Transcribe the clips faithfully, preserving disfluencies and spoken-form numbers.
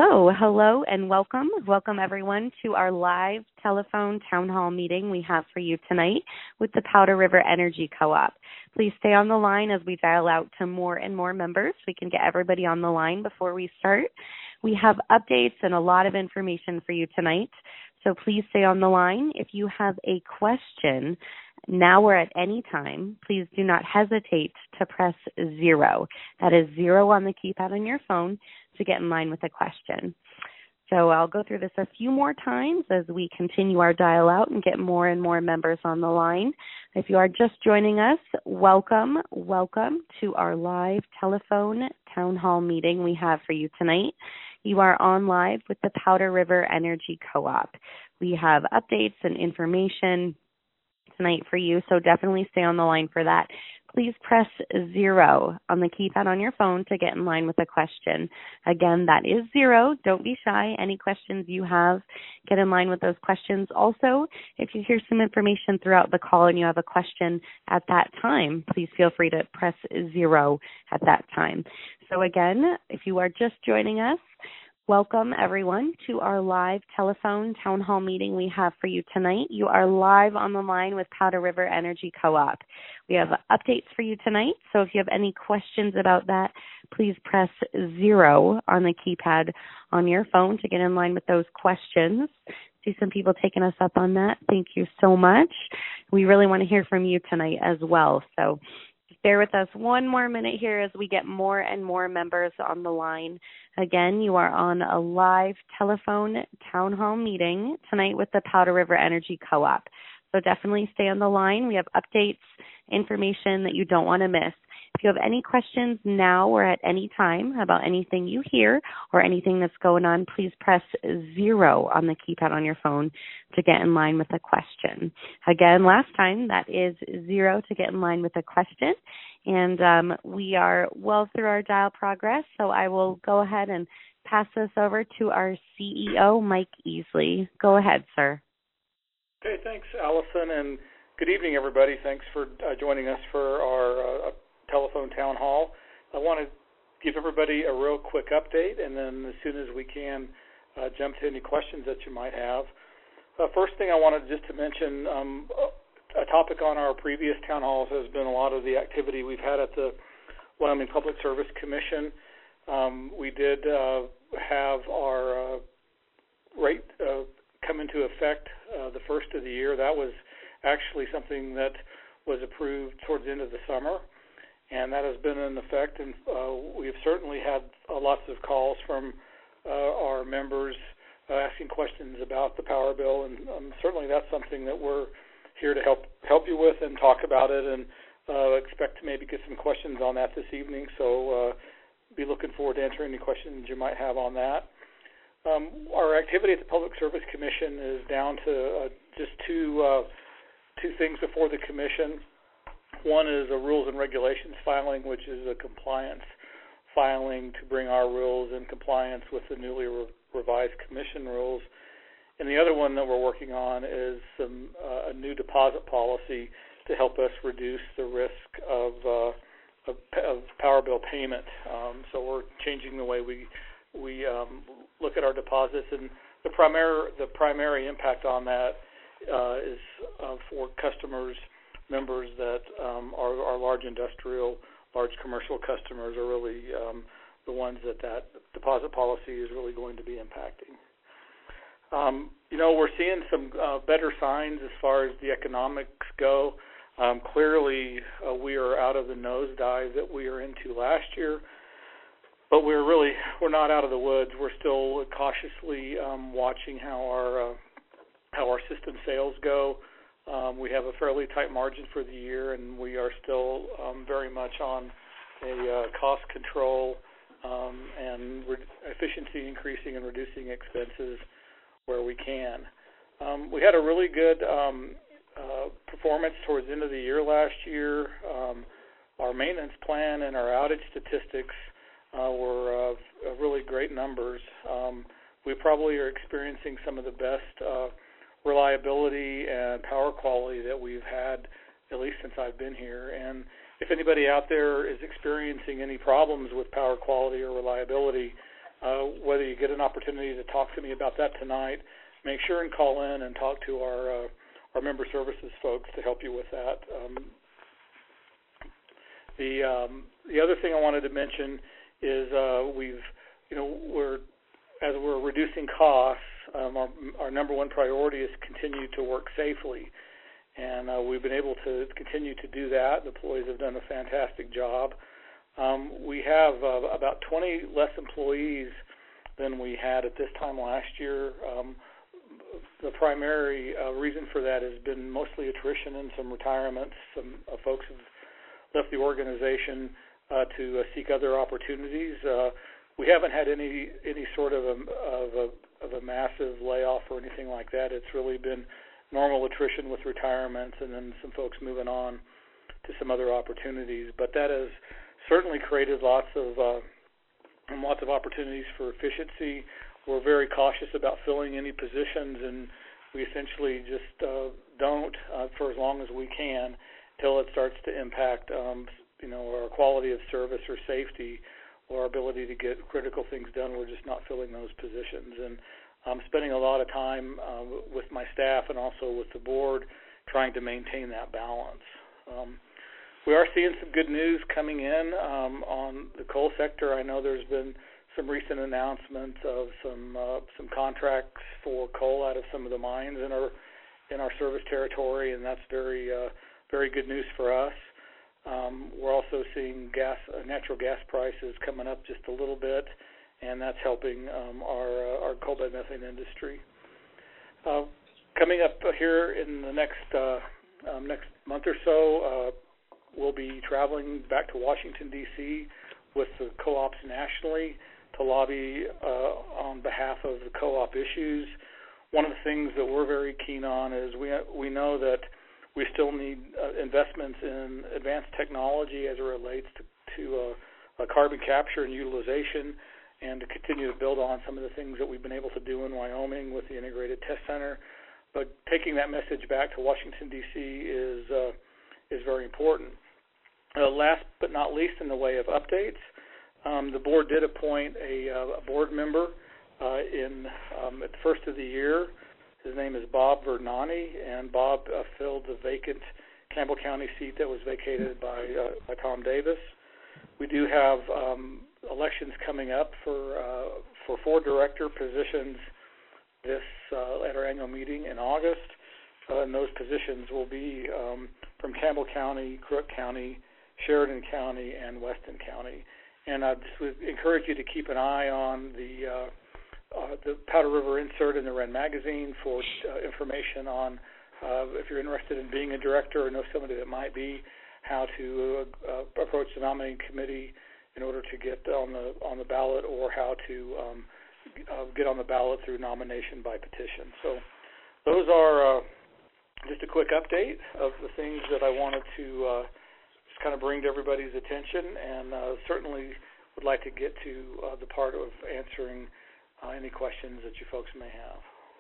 Hello, hello, and welcome. Welcome, everyone, to our live telephone town hall meeting we have for you tonight with the Powder River Energy Co-op. Please stay on the line as we dial out to more and more members. We can get everybody on the line before we start. We have updates and a lot of information for you tonight, so please stay on the line. If you have a question, now or at any time, please do not hesitate to press zero. That is zero on the keypad on your phone to get in line with a question. So I'll go through this a few more times as we continue our dial out and get more and more members on the line. If you are just joining us, welcome, welcome to our live telephone town hall meeting we have for you tonight. You are on live with the Powder River Energy Co-op. We have updates and information tonight for you, so definitely stay on the line for that. Please press zero on the keypad on your phone to get in line with a question. Again, that is zero. Don't be shy. Any questions you have, get in line with those questions. Also, if you hear some information throughout the call and you have a question at that time, please feel free to press zero at that time. So again, if you are just joining us, welcome, everyone, to our live telephone town hall meeting we have for you tonight. You are live on the line with Powder River Energy Co-op. We have updates for you tonight, so if you have any questions about that, please press zero on the keypad on your phone to get in line with those questions. See some people taking us up on that. Thank you so much. We really want to hear from you tonight as well, so bear with us one more minute here as we get more and more members on the line. Again, you are on a live telephone town hall meeting tonight with the Powder River Energy Co-op. So definitely stay on the line. We have updates, information that you don't want to miss. If you have any questions now or at any time about anything you hear or anything that's going on, please press zero on the keypad on your phone to get in line with a question. Again, last time, that is zero to get in line with a question. And um, we are well through our dial progress, so I will go ahead and pass this over to our C E O, Mike Easley. Go ahead, sir. Okay, thanks, Allison, and good evening, everybody. Thanks for uh, joining us for our uh, telephone town hall. I want to give everybody a real quick update, and then as soon as we can, uh, jump to any questions that you might have. Uh, first thing I wanted just to mention, um, a topic on our previous town halls has been a lot of the activity we've had at the Wyoming Public Service Commission. Um, we did uh, have our uh, rate uh, come into effect uh, the first of the year. That was actually something that was approved towards the end of the summer, and that has been in effect. And uh, we've certainly had uh, lots of calls from uh, our members uh, asking questions about the power bill, and um, certainly that's something that we're here to help help you with and talk about it, and uh, expect to maybe get some questions on that this evening. So uh, be looking forward to answering any questions you might have on that. Um, our activity at the Public Service Commission is down to uh, just two uh, two things before the commission. One is a rules and regulations filing, which is a compliance filing to bring our rules in compliance with the newly re- revised commission rules. And the other one that we're working on is some uh, a new deposit policy to help us reduce the risk of uh, of, of power bill payment. Um, so we're changing the way we we um, look at our deposits, and the primary the primary impact on that uh, is uh, for customers, members that um, are, are large industrial, large commercial customers are really um, the ones that that deposit policy is really going to be impacting. Um, you know, we're seeing some uh, better signs as far as the economics go. Um, clearly, uh, we are out of the nosedive that we were into last year, but we're really we're not out of the woods. We're still cautiously um, watching how our uh, how our system sales go. Um, we have a fairly tight margin for the year, and we are still um, very much on a uh, cost control um, and re- efficiency increasing and reducing expenses where we can. Um, we had a really good um, uh, performance towards the end of the year last year. Um, our maintenance plan and our outage statistics uh, were uh, really great numbers. Um, we probably are experiencing some of the best uh, reliability and power quality that we've had, at least since I've been here. And if anybody out there is experiencing any problems with power quality or reliability, uh, whether you get an opportunity to talk to me about that tonight, make sure and call in and talk to our uh, our member services folks to help you with that. Um, the um, the other thing I wanted to mention is uh, we've you know we're as we're reducing costs, um, our, our number one priority is to continue to work safely. And uh, we've been able to continue to do that. The employees have done a fantastic job. Um, we have uh, about twenty less employees than we had at this time last year. Um, the primary uh, reason for that has been mostly attrition and some retirements. Some uh, folks have left the organization uh, to uh, seek other opportunities. Uh, we haven't had any any sort of a, of a of a massive layoff or anything like that. It's really been normal attrition with retirements and then some folks moving on to some other opportunities. But that has certainly created lots of uh, lots of opportunities for efficiency. We're very cautious about filling any positions, and we essentially just uh, don't uh, for as long as we can until it starts to impact um, you know our quality of service or safety or our ability to get critical things done. We're just not filling those positions. And I'm spending a lot of time uh, with my staff and also with the board trying to maintain that balance. Um, we are seeing some good news coming in um, on the coal sector. I know there's been some recent announcements of some uh, some contracts for coal out of some of the mines in our in our service territory, and that's very uh, very good news for us. Um, we're also seeing gas, uh, natural gas prices coming up just a little bit, and that's helping um, our uh, our coal bed methane industry. Uh, coming up here in the next uh, um, next month or so, uh, we'll be traveling back to Washington, D C with the co-ops nationally to lobby uh, on behalf of the co-op issues. One of the things that we're very keen on is we we know that we still need uh, investments in advanced technology as it relates to, to uh, carbon capture and utilization, and to continue to build on some of the things that we've been able to do in Wyoming with the Integrated Test Center. But taking that message back to Washington, D C is uh, is very important. Uh, last but not least, in the way of updates, um, the board did appoint a, uh, a board member uh, in um, at the first of the year. His name is Bob Vernani, and Bob uh, filled the vacant Campbell County seat that was vacated by, uh, by Tom Davis. We do have um, elections coming up for uh, for four director positions this uh, at our annual meeting in August, uh, and those positions will be um, from Campbell County, Crook County, Sheridan County, and Weston County. And I just would encourage you to keep an eye on the uh, uh, the Powder River insert in the Wren magazine for uh, information on uh, if you're interested in being a director or know somebody that might be, how to uh, approach the nominating committee in order to get on the on the ballot, or how to um, uh, get on the ballot through nomination by petition. So those are uh, just a quick update of the things that I wanted to uh, just kind of bring to everybody's attention, and uh, certainly would like to get to uh, the part of answering uh, any questions that you folks may have.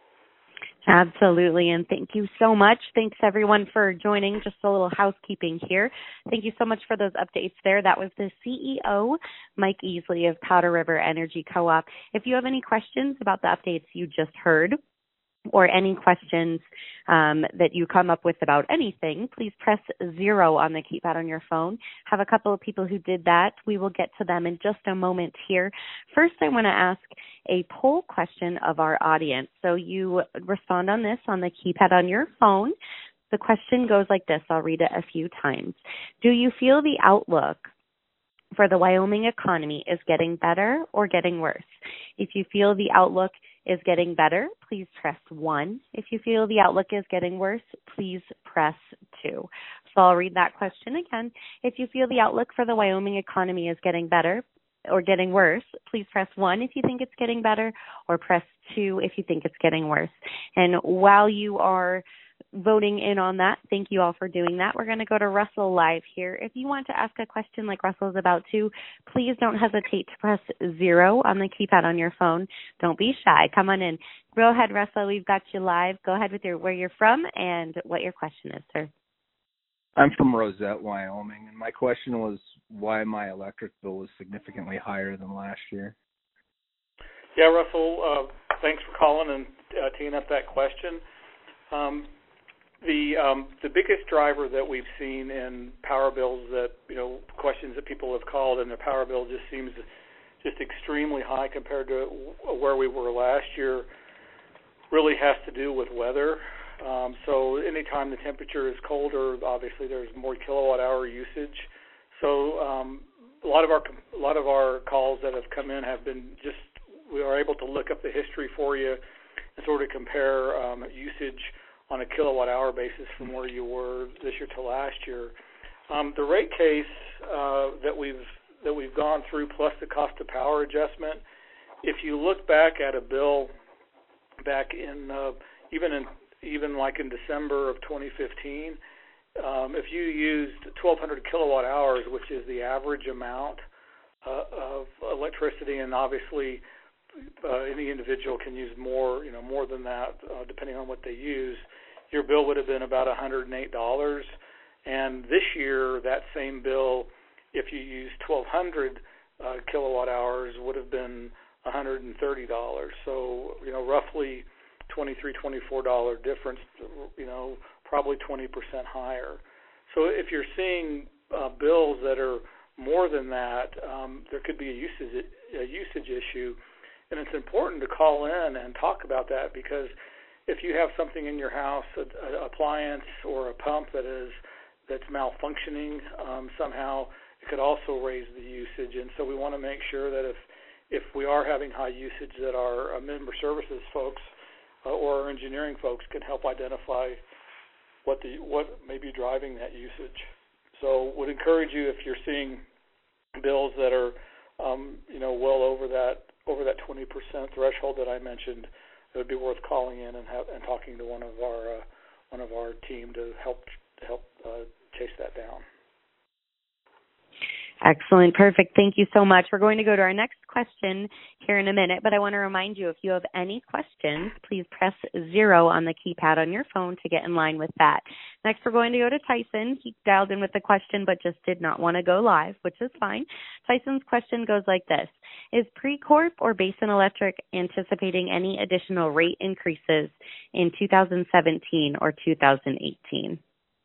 Absolutely, and thank you so much. Thanks, everyone, for joining. Just a little housekeeping here. Thank you so much for those updates there. That was the C E O, Mike Easley of Powder River Energy Co-op. If you have any questions about the updates you just heard, or any questions um, that you come up with about anything, please press zero on the keypad on your phone. Have a couple of people who did that. We will get to them in just a moment here. First, I want to ask a poll question of our audience. So you respond on this on the keypad on your phone. The question goes like this. I'll read it a few times. Do you feel the outlook for the Wyoming economy is getting better or getting worse? If you feel the outlook is getting better, please press one. If you feel the outlook is getting worse, please press two. So I'll read that question again. If you feel the outlook for the Wyoming economy is getting better or getting worse, please press one if you think it's getting better, or press two if you think it's getting worse. And while you are voting in on that, thank you all for doing that. We're going to go to Russell live here. If you want to ask a question like Russell's about to, please don't hesitate to press zero on the keypad on your phone. Don't be shy. Come on in. Go ahead, Russell. We've got you live. Go ahead with your where you're from and what your question is, sir. I'm from Rosette, Wyoming, and my question was why my electric bill was significantly higher than last year. Yeah, Russell, uh, thanks for calling and uh, teeing up that question. Um, the um, the biggest driver that we've seen in power bills that, you know, questions that people have called, and the power bill just seems just extremely high compared to where we were last year, really has to do with weather. Um, so anytime the temperature is colder, obviously there's more kilowatt hour usage. So um, a lot of our a lot of our calls that have come in have been just, we are able to look up the history for you and sort of compare um, usage on a kilowatt hour basis from where you were this year to last year. Um, the rate case uh, that we've that we've gone through, plus the cost of power adjustment, if you look back at a bill back in uh, even in even like in December of twenty fifteen, um, if you used twelve hundred kilowatt hours, which is the average amount uh, of electricity, and obviously uh, any individual can use more, you know, more than that uh, depending on what they use, your bill would have been about one hundred eight dollars. And this year, that same bill, if you used twelve hundred uh, kilowatt hours, would have been one hundred thirty dollars. So, you know, roughly twenty-three dollars, twenty-four dollars difference, you know, probably twenty percent higher. So if you're seeing uh, bills that are more than that, um, there could be a usage, a usage issue. And it's important to call in and talk about that, because if you have something in your house, an appliance or a pump that is that's malfunctioning um, somehow, it could also raise the usage. And so we want to make sure that if if we are having high usage, that our uh, member services folks uh, or our engineering folks can help identify what the what may be driving that usage. So would encourage you, if you're seeing bills that are um, you know well over that over that twenty percent threshold that I mentioned, it would be worth calling in and have, and talking to one of our uh, one of our team to help to help uh, chase that down. Excellent. Perfect. Thank you so much. We're going to go to our next question here in a minute, but I want to remind you, if you have any questions, please press zero on the keypad on your phone to get in line with that. Next, we're going to go to Tyson. He dialed in with the question but just did not want to go live, which is fine. Tyson's question goes like this. Is Precorp or Basin Electric anticipating any additional rate increases in two thousand seventeen or two thousand eighteen?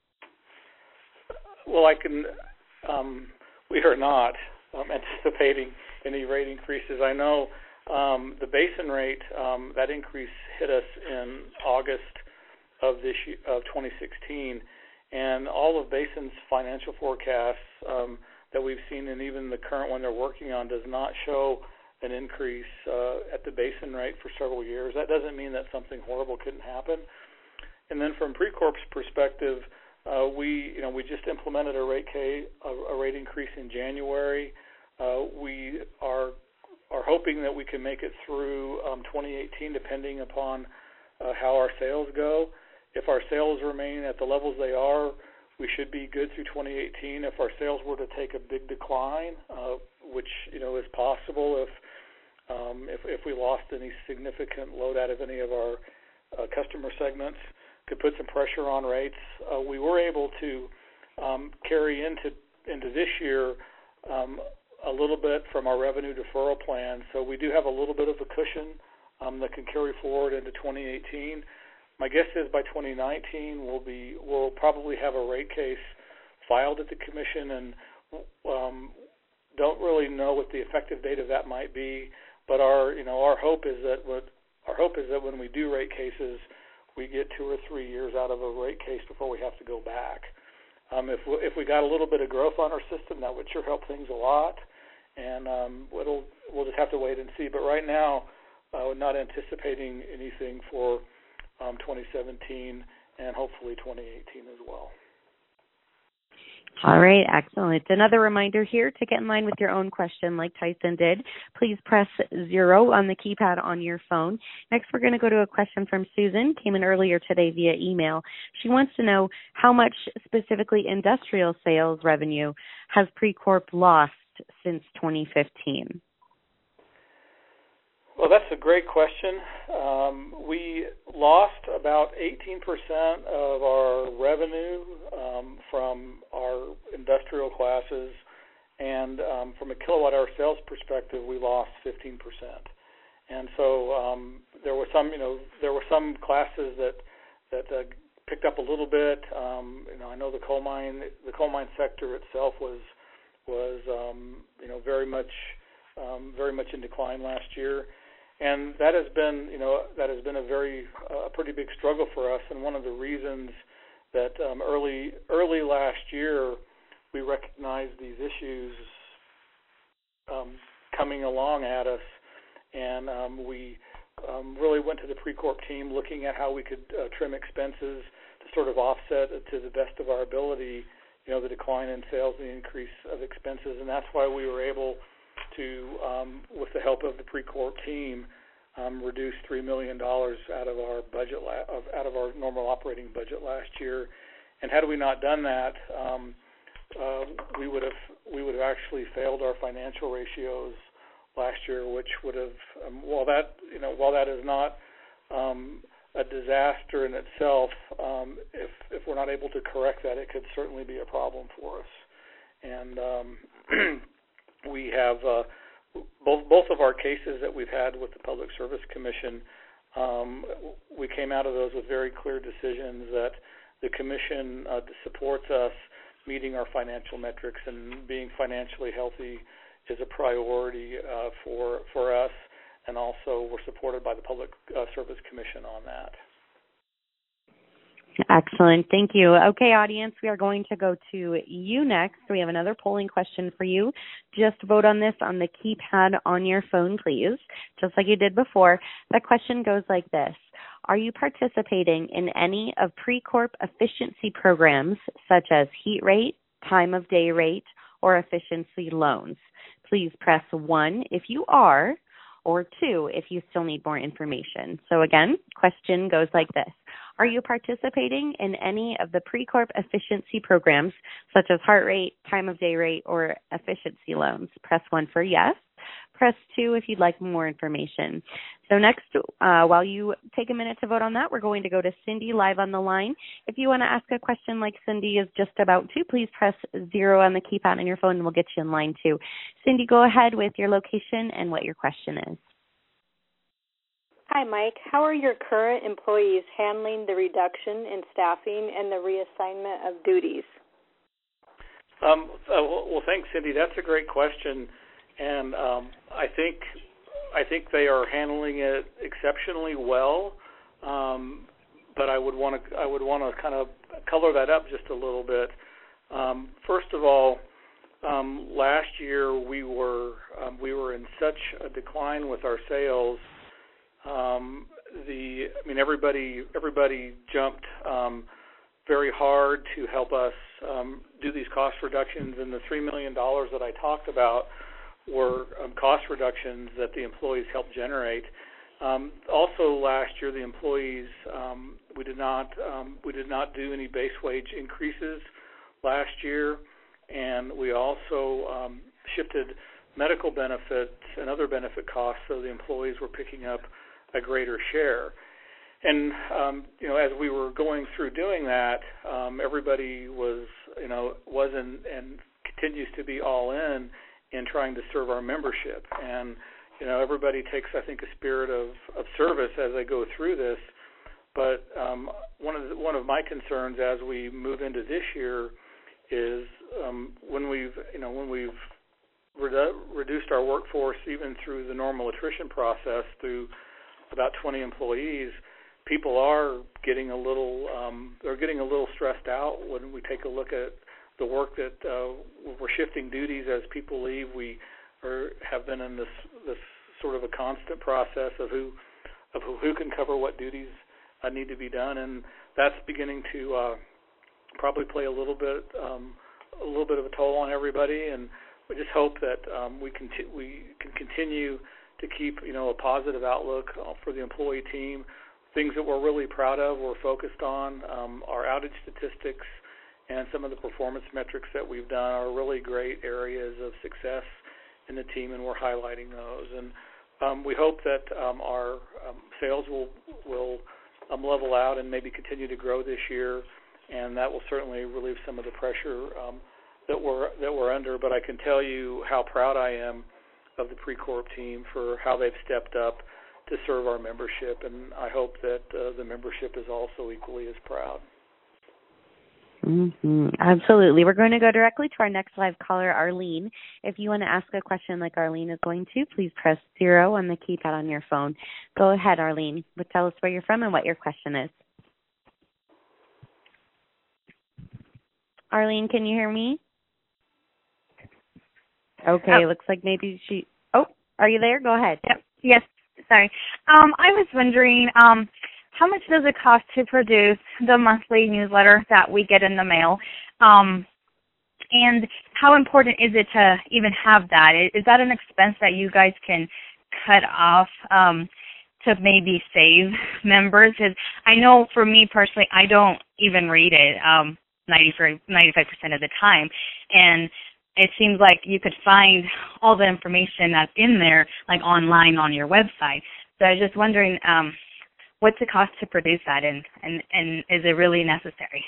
Well, I can... Um, We are not um, anticipating any rate increases. I know um, the Basin rate, um, that increase hit us in August of this year, of twenty sixteen, and all of Basin's financial forecasts um, that we've seen, and even the current one they're working on, does not show an increase uh, at the Basin rate for several years. That doesn't mean that something horrible couldn't happen. And then from Precorp's perspective, Uh, we, you know, we just implemented a rate case, a, a rate increase in January. Uh, we are are hoping that we can make it through um, twenty eighteen, depending upon uh, how our sales go. If our sales remain at the levels they are, we should be good through twenty eighteen. If our sales were to take a big decline, uh, which you know is possible, if um, if if we lost any significant load out of any of our uh, customer segments, could put some pressure on rates. Uh, we were able to um, carry into into this year um, a little bit from our revenue deferral plan, so we do have a little bit of a cushion um, that can carry forward into twenty eighteen. My guess is by twenty nineteen we'll be we'll probably have a rate case filed at the commission, and um, don't really know what the effective date of that might be. But our you know our hope is that what our hope is that when we do rate cases, we get two or three years out of a rate case before we have to go back. Um, if we, if we got a little bit of growth on our system, that would sure help things a lot. And um, we'll we'll just have to wait and see. But right now, uh, we're not anticipating anything for um, twenty seventeen and hopefully twenty eighteen as well. All right, excellent. Another reminder here to get in line with your own question like Tyson did. Please press zero on the keypad on your phone. Next, we're going to go to a question from Susan, came in earlier today via email. She wants to know how much specifically industrial sales revenue has Precorp lost since twenty fifteen? Well, that's a great question. Um, we lost about eighteen percent of our revenue um, from our industrial classes, and um, from a kilowatt-hour sales perspective, we lost fifteen percent. And so um, there were some, you know, there were some classes that that uh, picked up a little bit. Um, you know, I know the coal mine, the coal mine sector itself was was um, you know very much um, very much in decline last year, and that has been you know that has been a very a uh, pretty big struggle for us. And one of the reasons that um, early early last year we recognized these issues um, coming along at us, and um, we um, really went to the Pre-Corp team looking at how we could uh, trim expenses to sort of offset to the best of our ability, you know, the decline in sales and the increase of expenses, and that's why we were able to, um, with the help of the Pre-Corp team, um, reduce three million dollars out of our budget, la- of, out of our normal operating budget last year. And had we not done that, um, uh, we would have we would have actually failed our financial ratios last year, which would have, um, while that you know while that is not um, a disaster in itself, um, if if we're not able to correct that, it could certainly be a problem for us. And um, we have uh, both both of our cases that we've had with the Public Service Commission. Um, we came out of those with very clear decisions that the Commission uh, supports us meeting our financial metrics, and being financially healthy is a priority uh, for for us, and also we're supported by the Public uh, Service Commission on that. Excellent. Thank you. Okay, audience, we are going to go to you next. We have another polling question for you. Just vote on this on the keypad on your phone, please, just like you did before. That question goes like this. Are you participating in any of Pre-Corp efficiency programs such as heat rate, time of day rate, or efficiency loans? Please press one if you are, or two if you still need more information. So again, question goes like this. Are you participating in any of the Pre-Corp efficiency programs such as heart rate, time of day rate, or efficiency loans? Press one for yes. Press two if you'd like more information. So next, uh, while you take a minute to vote on that, we're going to go to Cindy live on the line. If you want to ask a question like Cindy is just about to, please press zero on the keypad on your phone and we'll get you in line too. Cindy, go ahead with your location and what your question is. Hi, Mike. How are your current employees handling the reduction in staffing and the reassignment of duties? Um, uh, well, thanks, Cindy. That's a great question, and um, I think I think they are handling it exceptionally well. Um, but I would want to I would want to kind of color that up just a little bit. Um, first of all, um, last year we were um, we were in such a decline with our sales. Um, the, I mean, everybody, everybody jumped um, very hard to help us um, do these cost reductions, and the three million dollars that I talked about were um, cost reductions that the employees helped generate. Um, also, last year, the employees um, we did not um, we did not do any base wage increases last year, and we also um, shifted medical benefits and other benefit costs, so the employees were picking up a greater share. And, um, you know, as we were going through doing that, um, everybody was, you know, was in, and continues to be all in in trying to serve our membership. And, you know, everybody takes, I think, a spirit of, of service as they go through this. But um, one of the, one of my concerns as we move into this year is um, when we've, you know, when we've redu- reduced our workforce even through the normal attrition process through about twenty employees, people are getting a little um, they're getting a little stressed out when we take a look at the work that uh, we're shifting duties as people leave. We are, have been in this this sort of a constant process of who of who, who can cover what duties uh, need to be done, and that's beginning to uh, probably play a little bit um, a little bit of a toll on everybody. And we just hope that um, we can conti- we can continue to keep, you know, a positive outlook for the employee team. Things that we're really proud of, we're focused on. Um, our outage statistics and some of the performance metrics that we've done are really great areas of success in the team, and we're highlighting those. And um, we hope that um, our um, sales will will um, level out and maybe continue to grow this year, and that will certainly relieve some of the pressure um, that we're that we're under. But I can tell you how proud I am of the Pre-Corp team for how they've stepped up to serve our membership, and I hope that uh, the membership is also equally as proud. Mm-hmm. Absolutely. We're going to go directly to our next live caller, Arlene. If you want to ask a question like Arlene is going to, please press zero on the keypad on your phone. Go ahead, Arlene. But tell us where you're from and what your question is. Arlene, can you hear me? Okay, oh. Looks like maybe she... Oh, are you there? Go ahead. Yep. Yes, sorry. Um, I was wondering... Um, How much does it cost to produce the monthly newsletter that we get in the mail? Um, and how important is it to even have that? Is that an expense that you guys can cut off um, to maybe save members? Because I know for me personally, I don't even read it um, ninety-five percent of the time. And it seems like you could find all the information that's in there, like online on your website. So I was just wondering... Um, What's it cost to produce that, and, and, and is it really necessary?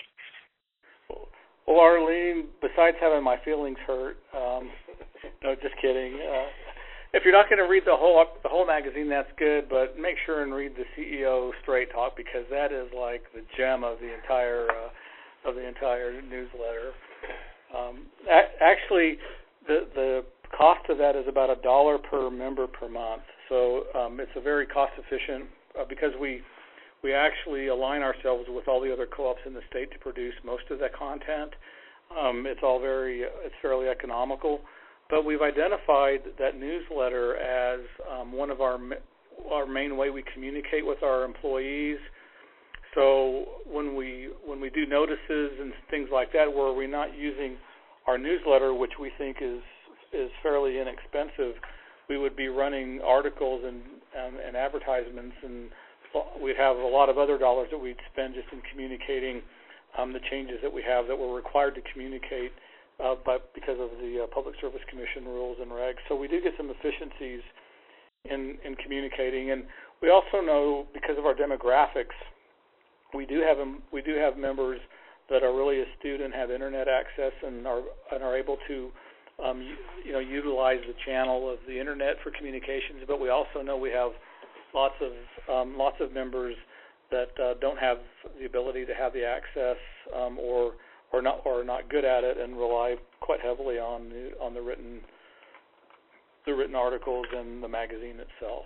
Well, Arlene, besides having my feelings hurt, um, no, just kidding. Uh, if you're not going to read the whole the whole magazine, that's good, but make sure and read the C E O Straight Talk, because that is like the gem of the entire uh, of the entire newsletter. Um, a- actually, the the cost of that is about a dollar per member per month, so um, it's a very cost efficient. Uh, because we we actually align ourselves with all the other co-ops in the state to produce most of that content. Um, it's all very it's fairly economical, but we've identified that newsletter as um, one of our our main way we communicate with our employees. So when we when we do notices and things like that, where we're not using our newsletter, which we think is is fairly inexpensive, we would be running articles and, and, and advertisements, and we'd have a lot of other dollars that we'd spend just in communicating um, the changes that we have that we're required to communicate uh, by, because of the uh, Public Service Commission rules and regs. So we do get some efficiencies in, in communicating, and we also know because of our demographics, we do have we do have members that are really astute and have internet access and are and are able to Um, you, you know, utilize the channel of the internet for communications, but we also know we have lots of um, lots of members that uh, don't have the ability to have the access, um, or or not or not good at it, and rely quite heavily on the on the written the written articles and the magazine itself.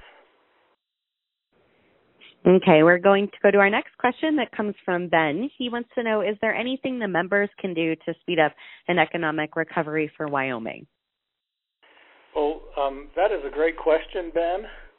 Okay, we're going to go to our next question that comes from Ben. He wants to know, is there anything the members can do to speed up an economic recovery for Wyoming? Well, um, that is a great question, Ben.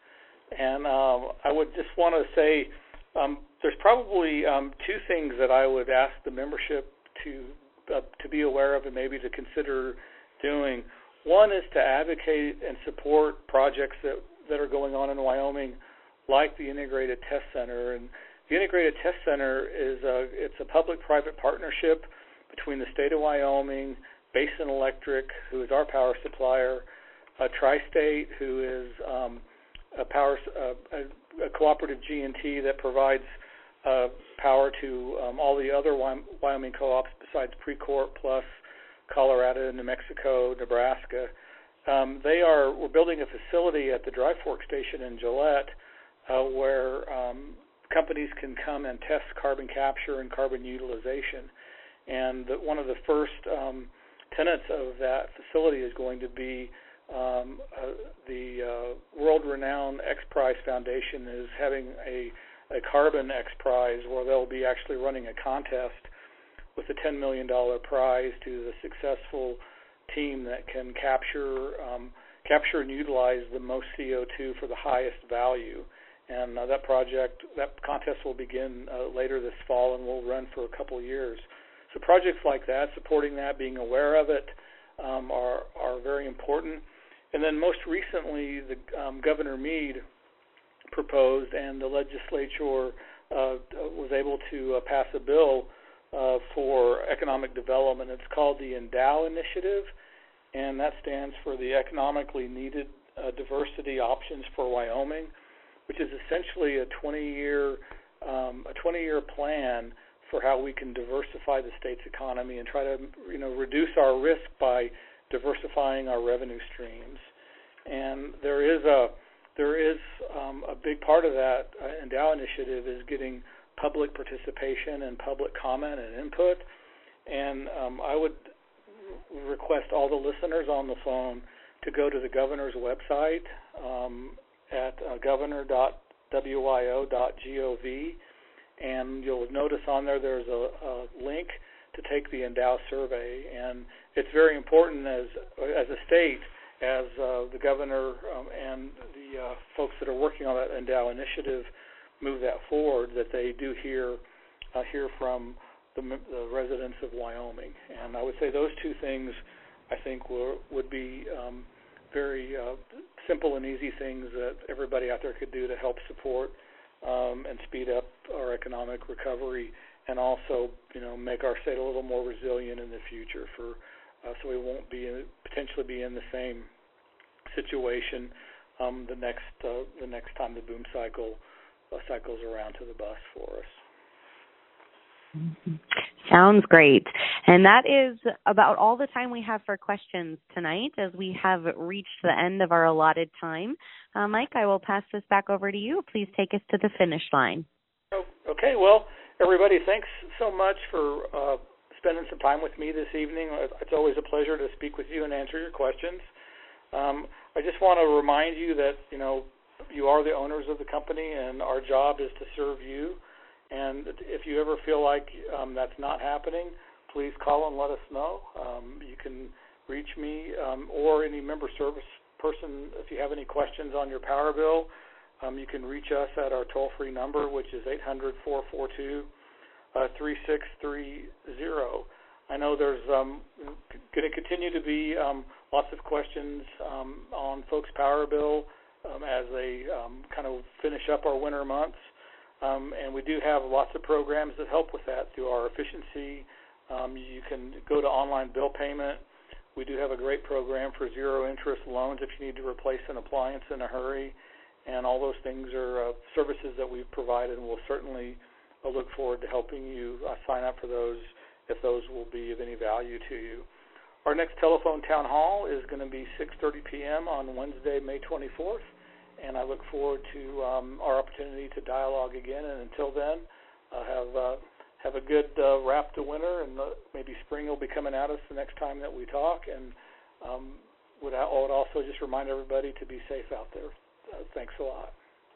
And um, I would just want to say um, there's probably um, two things that I would ask the membership to uh, to be aware of and maybe to consider doing. One is to advocate and support projects that, that are going on in Wyoming, like the Integrated Test Center. And the Integrated Test Center is a, it's a public-private partnership between the state of Wyoming, Basin Electric, who is our power supplier, uh, Tri-State, who is um, a power uh, a, a cooperative G and T that provides uh, power to um, all the other Wyoming co-ops besides Precorp, plus Colorado, New Mexico, Nebraska. Um, they are we're building a facility at the Dry Fork Station in Gillette, Uh, where um, companies can come and test carbon capture and carbon utilization. And the, one of the first um, tenets of that facility is going to be um, uh, the uh, world-renowned X Prize Foundation is having a, a carbon X Prize where they'll be actually running a contest with a ten million dollars prize to the successful team that can capture um, capture and utilize the most C O two for the highest value. And uh, that project, that contest will begin uh, later this fall and will run for a couple of years. So projects like that, supporting that, being aware of it, um, are are very important. And then most recently, the um, Governor Meade proposed, and the legislature uh, was able to uh, pass a bill uh, for economic development. It's called the Endow Initiative, and that stands for the Economically Needed uh, Diversity Options for Wyoming, which is essentially a twenty-year um, a twenty-year plan for how we can diversify the state's economy and try to, you know, reduce our risk by diversifying our revenue streams. And there is a there is um, a big part of that uh, Endow initiative is getting public participation and public comment and input. And um, I would request all the listeners on the phone to go to the governor's website um, at uh, governor dot w i o dot gov, and you'll notice on there there's a, a link to take the Endow survey. And it's very important as as a state, as uh, the governor um, and the uh, folks that are working on that Endow initiative move that forward, that they do hear uh, hear from the, the residents of Wyoming. And I would say those two things, I think, were, would be um, very uh, simple and easy things that everybody out there could do to help support um, and speed up our economic recovery, and also, you know, make our state a little more resilient in the future, for uh, so we won't be in, potentially be in the same situation um, the next uh, the next time the boom cycle uh, cycles around to the bust for us. Mm-hmm. Sounds great. And that is about all the time we have for questions tonight, as we have reached the end of our allotted time. Uh, Mike, I will pass this back over to you. Please take us to the finish line. Okay. Well, everybody, thanks so much for uh, spending some time with me this evening. It's always a pleasure to speak with you and answer your questions. Um, I just want to remind you that, you know, you are the owners of the company, and our job is to serve you. And if you ever feel like um, that's not happening, please call and let us know. Um, you can reach me um, or any member service person if you have any questions on your power bill. Um, you can reach us at our toll-free number, which is eight hundred, four four two, three six three zero. I know there's um, going to continue to be um, lots of questions um, on folks' power bill um, as they um, kind of finish up our winter months. Um, and we do have lots of programs that help with that through our efficiency. Um, you can go to online bill payment. We do have a great program for zero-interest loans if you need to replace an appliance in a hurry. And all those things are uh, services that we've provided, and we'll certainly uh, look forward to helping you uh, sign up for those if those will be of any value to you. Our next telephone town hall is going to be six thirty p.m. on Wednesday, May twenty-fourth. And I look forward to um, our opportunity to dialogue again. And until then, uh, have uh, have a good uh, wrap to winter, and uh, maybe spring will be coming at us the next time that we talk. And um, would I would also just remind everybody to be safe out there. Uh, thanks a lot.